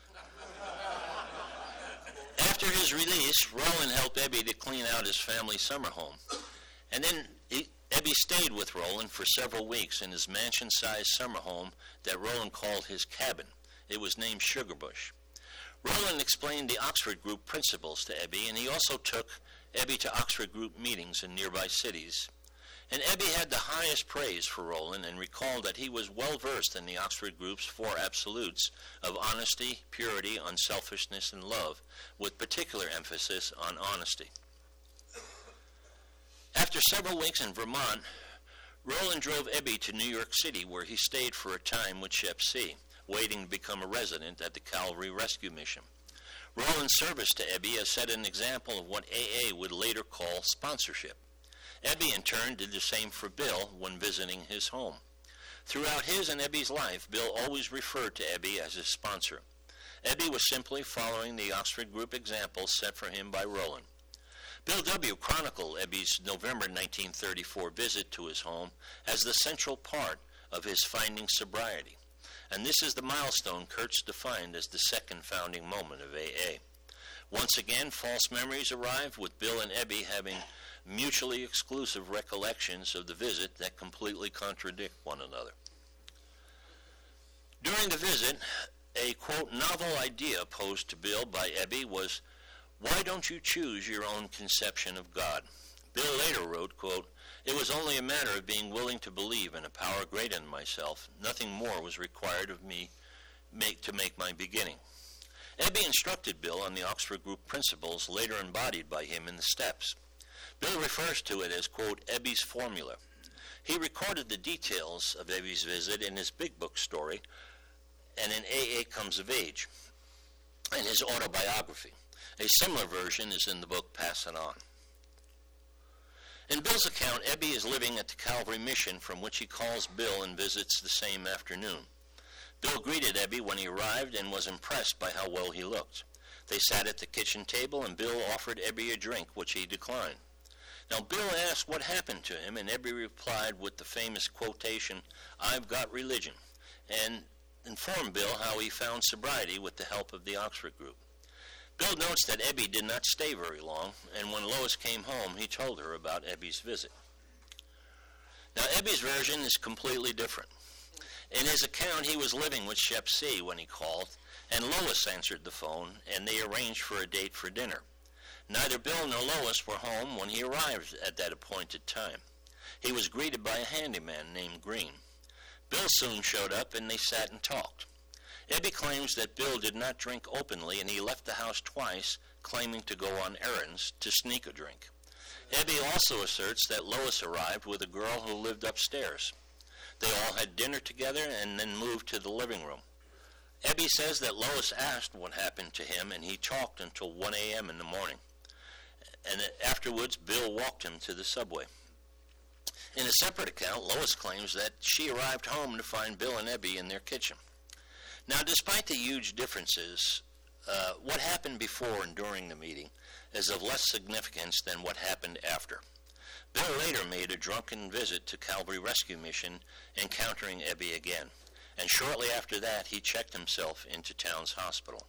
After his release, Roland helped Ebby to clean out his family summer home. And then he, Ebby stayed with Roland for several weeks in his mansion-sized summer home that Roland called his cabin. It was named Sugarbush. Roland explained the Oxford Group principles to Ebby, and he also took Ebby to Oxford Group meetings in nearby cities. And Ebby had the highest praise for Roland and recalled that he was well-versed in the Oxford Group's four absolutes of honesty, purity, unselfishness, and love, with particular emphasis on honesty. After several weeks in Vermont, Roland drove Ebby to New York City, where he stayed for a time with Shep C., waiting to become a resident at the Calvary Rescue Mission. Roland's service to Ebby has set an example of what A A would later call sponsorship. Ebby, in turn, did the same for Bill when visiting his home. Throughout his and Ebby's life, Bill always referred to Ebby as his sponsor. Ebby was simply following the Oxford Group example set for him by Roland. Bill W. chronicled Ebby's November nineteen thirty-four visit to his home as the central part of his finding sobriety. and this is the milestone Kurtz defined as the second founding moment of A A. Once again, false memories arrived, with Bill and Ebby having mutually exclusive recollections of the visit that completely contradict one another. During the visit, a, quote, novel idea posed to Bill by Ebby was, "Why don't you choose your own conception of God?" Bill later wrote, quote, "It was only a matter of being willing to believe in a power greater than myself. Nothing more was required of me make, to make my beginning." Ebby instructed Bill on the Oxford Group principles later embodied by him in the steps. Bill refers to it as, quote, Ebby's formula. He recorded the details of Ebby's visit in his Big Book story and in A A Comes of Age, in his autobiography. A similar version is in the book Pass It On. In Bill's account, Ebby is living at the Calvary Mission, from which he calls Bill and visits the same afternoon. Bill greeted Ebby when he arrived and was impressed by how well he looked. They sat at the kitchen table, and Bill offered Ebby a drink, which he declined. Now, Bill asked what happened to him, and Ebby replied with the famous quotation, "I've got religion," and informed Bill how he found sobriety with the help of the Oxford Group. Bill notes that Ebby did not stay very long, and when Lois came home, he told her about Ebby's visit. Now, Ebby's version is completely different. In his account, he was living with Shep C. when he called, and Lois answered the phone, and they arranged for a date for dinner. Neither Bill nor Lois were home when he arrived at that appointed time. He was greeted by a handyman named Green. Bill soon showed up, and they sat and talked. Ebby claims that Bill did not drink openly, and he left the house twice, claiming to go on errands to sneak a drink. Ebby also asserts that Lois arrived with a girl who lived upstairs. They all had dinner together and then moved to the living room. Ebby says that Lois asked what happened to him, and he talked until one a.m. in the morning. And afterwards, Bill walked him to the subway. In a separate account, Lois claims that she arrived home to find Bill and Ebby in their kitchen. Now, despite the huge differences, uh, what happened before and during the meeting is of less significance than what happened after. Bill later made a drunken visit to Calvary Rescue Mission, encountering Ebby again, and shortly after that, he checked himself into Towns Hospital.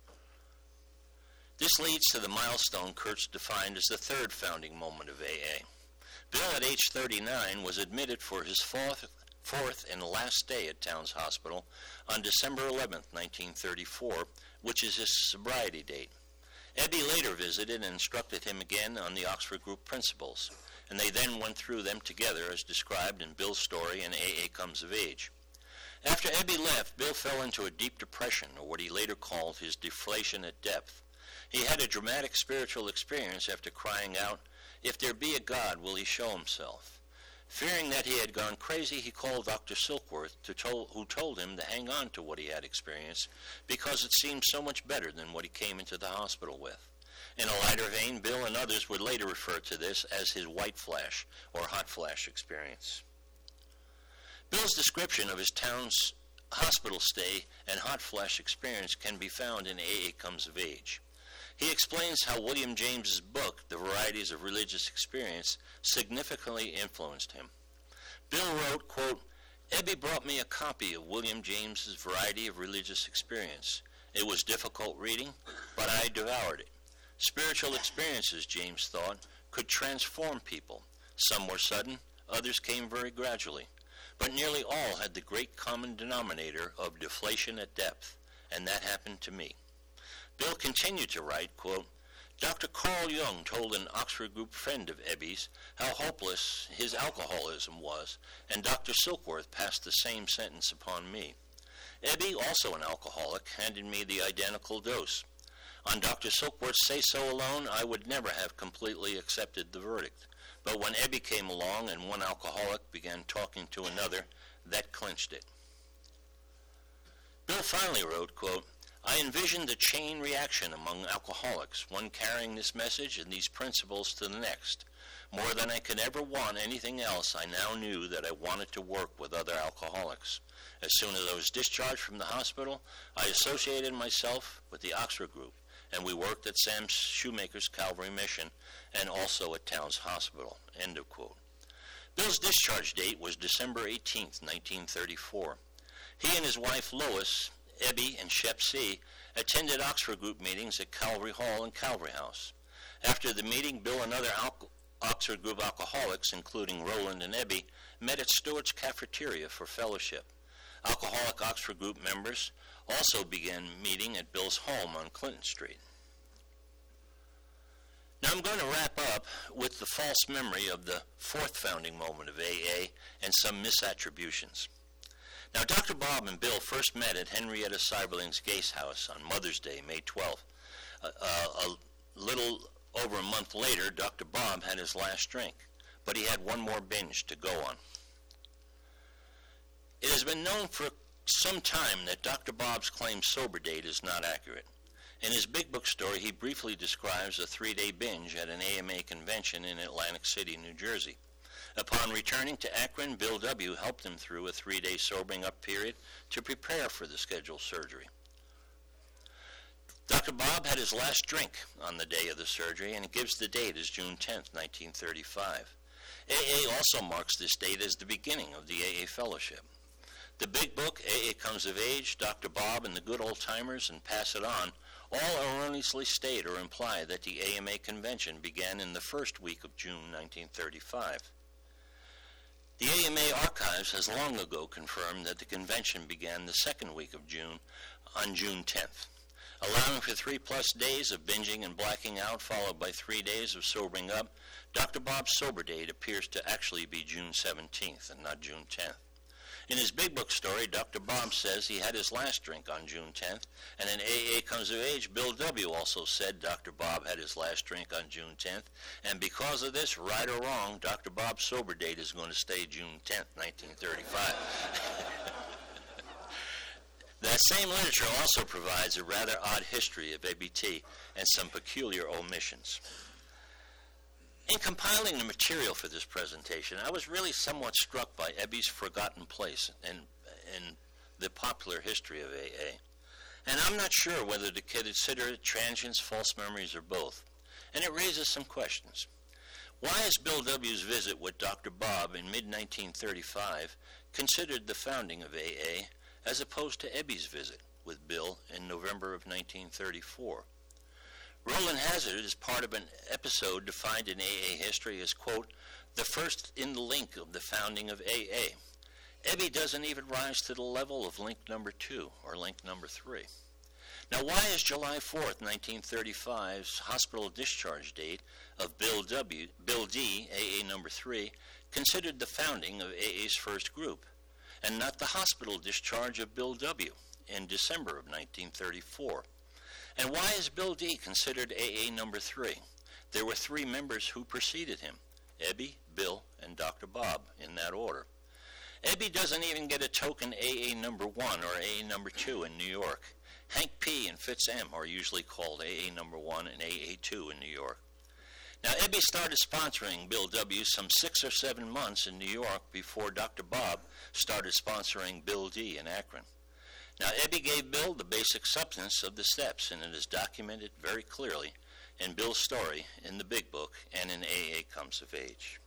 This leads to the milestone Kurtz defined as the third founding moment of A A. Bill, at age thirty-nine, was admitted for his fourth, fourth and last day at Towns Hospital on December eleventh, nineteen thirty-four, which is his sobriety date. Ebby later visited and instructed him again on the Oxford Group principles, and they then went through them together as described in Bill's story in A A Comes of Age. After Ebby left, Bill fell into a deep depression, or what he later called his deflation at depth. He had a dramatic spiritual experience after crying out, "If there be a God, will he show himself?" Fearing that he had gone crazy, he called Doctor Silkworth, to tol- who told him to hang on to what he had experienced because it seemed so much better than what he came into the hospital with. In a lighter vein, Bill and others would later refer to this as his white flash or hot flash experience. Bill's description of his Towns hospital stay and hot flash experience can be found in A A Comes of Age. He explains how William James's book, The Varieties of Religious Experience, significantly influenced him. Bill wrote, quote, "Ebby brought me a copy of William James's Variety of Religious Experience. It was difficult reading, but I devoured it. Spiritual experiences, James thought, could transform people. Some were sudden, others came very gradually, but nearly all had the great common denominator of deflation at depth, and that happened to me." Bill continued to write, quote, "Doctor Carl Jung told an Oxford Group friend of Ebby's how hopeless his alcoholism was, and Doctor Silkworth passed the same sentence upon me. Ebby, also an alcoholic, handed me the identical dose. On Doctor Silkworth's say-so alone, I would never have completely accepted the verdict. But when Ebby came along and one alcoholic began talking to another, that clinched it." Bill finally wrote, quote, "I envisioned a chain reaction among alcoholics, one carrying this message and these principles to the next. More than I could ever want anything else, I now knew that I wanted to work with other alcoholics. As soon as I was discharged from the hospital, I associated myself with the Oxford Group, and we worked at Sam Shoemaker's Calvary Mission and also at Towns Hospital." End of quote. Bill's discharge date was December eighteenth, nineteen thirty-four. He and his wife Lois, Ebby, and Shep C. attended Oxford Group meetings at Calvary Hall and Calvary House. After the meeting, Bill and other al- Oxford Group alcoholics, including Roland and Ebby, met at Stewart's Cafeteria for fellowship. Alcoholic Oxford Group members also began meeting at Bill's home on Clinton Street. Now I'm going to wrap up with the false memory of the fourth founding moment of A A and some misattributions. Now, Doctor Bob and Bill first met at Henrietta Seiberling's Gase House on Mother's Day, May twelfth. Uh, uh, a little over a month later, Doctor Bob had his last drink, but he had one more binge to go on. It has been known for some time that Doctor Bob's claimed sober date is not accurate. In his Big Book story, he briefly describes a three-day binge at an A M A convention in Atlantic City, New Jersey. Upon returning to Akron, Bill W. helped him through a three-day sobering-up period to prepare for the scheduled surgery. Doctor Bob had his last drink on the day of the surgery, and it gives the date as June tenth, nineteen thirty-five. A A also marks this date as the beginning of the A A Fellowship. The Big Book, A A Comes of Age, Doctor Bob, and the Good Old Timers, and Pass It On all erroneously state or imply that the A M A convention began in the first week of June nineteen thirty-five. The A M A Archives has long ago confirmed that the convention began the second week of June on June tenth. Allowing for three-plus days of binging and blacking out, followed by three days of sobering up, Doctor Bob's sober date appears to actually be June seventeenth and not June tenth. In his Big Book story, Doctor Bob says he had his last drink on June tenth, and in A A Comes of Age, Bill W. also said Doctor Bob had his last drink on June tenth, and because of this, right or wrong, Doctor Bob's sober date is going to stay June tenth, nineteen thirty-five. That same literature also provides a rather odd history of A B T and some peculiar omissions. In compiling the material for this presentation, I was really somewhat struck by Ebby's forgotten place in, in the popular history of A A. And I'm not sure whether to consider it transience, false memories, or both. And it raises some questions. Why is Bill W.'s visit with Doctor Bob in mid nineteen thirty-five considered the founding of A A as opposed to Ebby's visit with Bill in November of nineteen thirty-four? Roland Hazard is part of an episode defined in A A history as, quote, the first in the link of the founding of A A. Ebby doesn't even rise to the level of link number two or link number three. Now, why is July fourth, nineteen thirty-five's hospital discharge date of Bill W, Bill D, A A number three, considered the founding of A A's first group, and not the hospital discharge of Bill W in December of nineteen thirty-four? And why is Bill D considered A A number three? There were three members who preceded him, Ebby, Bill, and Doctor Bob, in that order. Ebby doesn't even get a token A A number one or A A number two in New York. Hank P. and Fitz M. are usually called A A number one and A A two in New York. Now, Ebby started sponsoring Bill W. some six or seven months in New York before Doctor Bob started sponsoring Bill D. in Akron. Now, Ebby gave Bill the basic substance of the steps, and it is documented very clearly in Bill's story in the Big Book and in A A Comes of Age.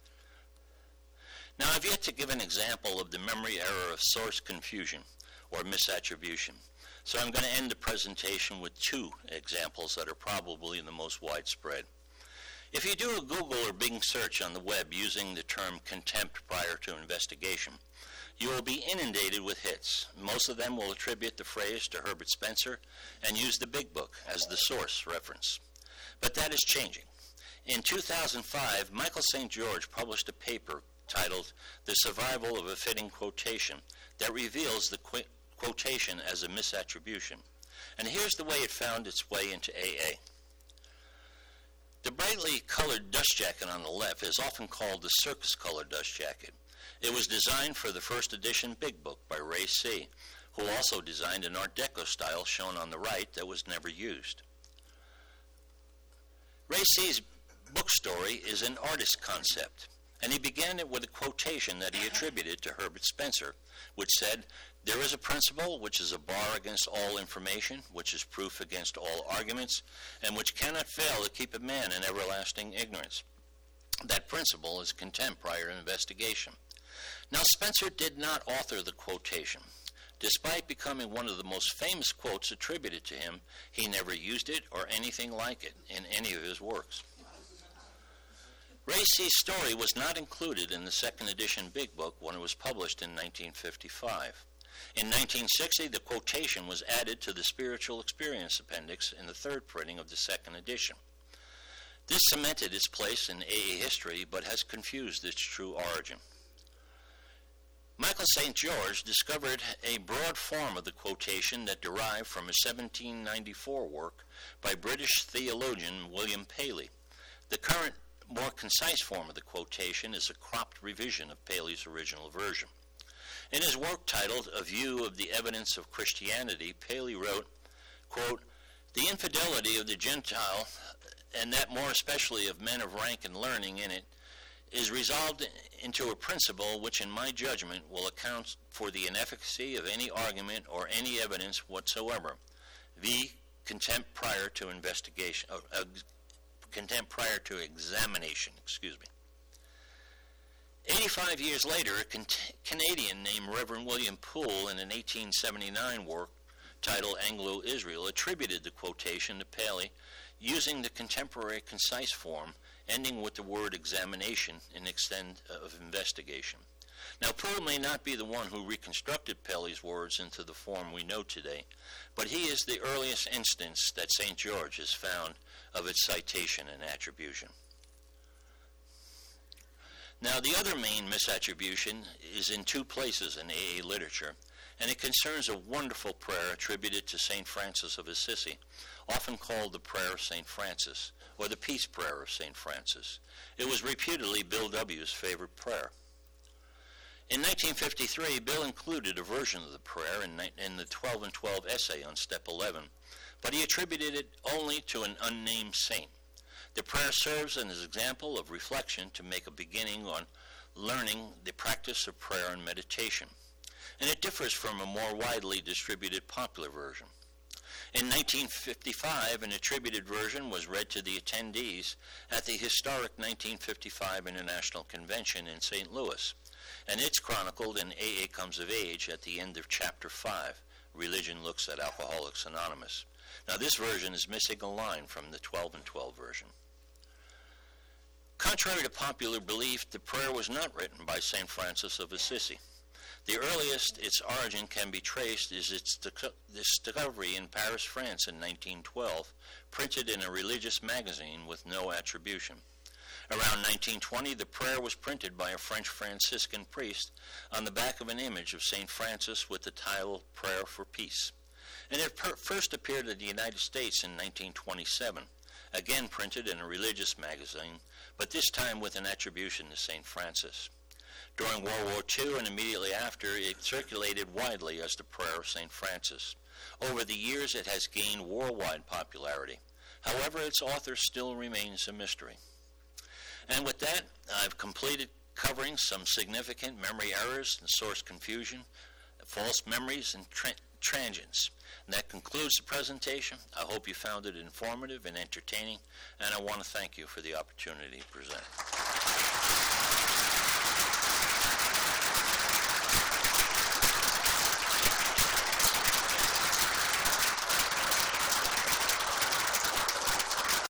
Now, I've yet to give an example of the memory error of source confusion or misattribution, so I'm going to end the presentation with two examples that are probably the most widespread. If you do a Google or Bing search on the web using the term contempt prior to investigation, you will be inundated with hits. Most of them will attribute the phrase to Herbert Spencer and use the Big Book as the source reference. But that is changing. In two thousand five, Michael Saint George published a paper titled The Survival of a Fitting Quotation that reveals the qu- quotation as a misattribution. And here's the way it found its way into A A. The brightly colored dust jacket on the left is often called the circus color dust jacket. It was designed for the first edition Big Book by Ray C., who also designed an Art Deco style shown on the right that was never used. Ray C.'s book story is an artist concept, and he began it with a quotation that he attributed to Herbert Spencer, which said, "There is a principle which is a bar against all information, which is proof against all arguments, and which cannot fail to keep a man in everlasting ignorance. That principle is contempt prior to investigation." Now, Spencer did not author the quotation, Despite becoming one of the most famous quotes attributed to him, he never used it or anything like it in any of his works. Ray C's story was not included in the second edition Big Book when it was published in nineteen fifty-five. In nineteen sixty, the quotation was added to the Spiritual Experience Appendix in the third printing of the second edition. This cemented its place in A A history, but has confused its true origin. Michael Saint George discovered a broad form of the quotation that derived from a seventeen ninety-four work by British theologian William Paley. The current, more concise form of the quotation is a cropped revision of Paley's original version. In his work titled A View of the Evidence of Christianity, Paley wrote, quote, "The infidelity of the Gentile, and that more especially of men of rank and learning in it, is resolved into a principle which in my judgment will account for the inefficacy of any argument or any evidence whatsoever, viz. contempt prior to investigation, uh, uh, contempt prior to examination, excuse me. eighty-five years later, a can- Canadian named Reverend William Poole in an eighteen seventy-nine work titled Anglo-Israel attributed the quotation to Paley using the contemporary concise form ending with the word examination in extent of investigation. Now, Poole may not be the one who reconstructed Paley's words into the form we know today, but he is the earliest instance that Saint George has found of its citation and attribution. Now, the other main misattribution is in two places in A A literature, and it concerns a wonderful prayer attributed to Saint Francis of Assisi, often called the Prayer of Saint Francis, or the Peace Prayer of Saint Francis. It was reputedly Bill W.'s favorite prayer. In nineteen fifty-three, Bill included a version of the prayer in, in the twelve and twelve essay on Step eleven, but he attributed it only to an unnamed saint. The prayer serves as an example of reflection to make a beginning on learning the practice of prayer and meditation, and it differs from a more widely distributed popular version. In nineteen fifty-five, an attributed version was read to the attendees at the historic nineteen fifty-five International Convention in Saint Louis, and it's chronicled in A A Comes of Age at the end of Chapter five, Religion Looks at Alcoholics Anonymous. Now, this version is missing a line from the twelve and twelve version. Contrary to popular belief, the prayer was not written by Saint Francis of Assisi. The earliest its origin can be traced is its discovery in Paris, France in nineteen twelve, printed in a religious magazine with no attribution. Around nineteen twenty, the prayer was printed by a French Franciscan priest on the back of an image of Saint Francis with the title Prayer for Peace. And it per- first appeared in the United States in nineteen twenty-seven, again printed in a religious magazine, but this time with an attribution to Saint Francis. During World War Two and immediately after, it circulated widely as the Prayer of Saint Francis. Over the years, it has gained worldwide popularity. However, its author still remains a mystery. And with that, I've completed covering some significant memory errors and source confusion, false memories, and tra- transients. And that concludes the presentation. I hope you found it informative and entertaining, and I want to thank you for the opportunity to present.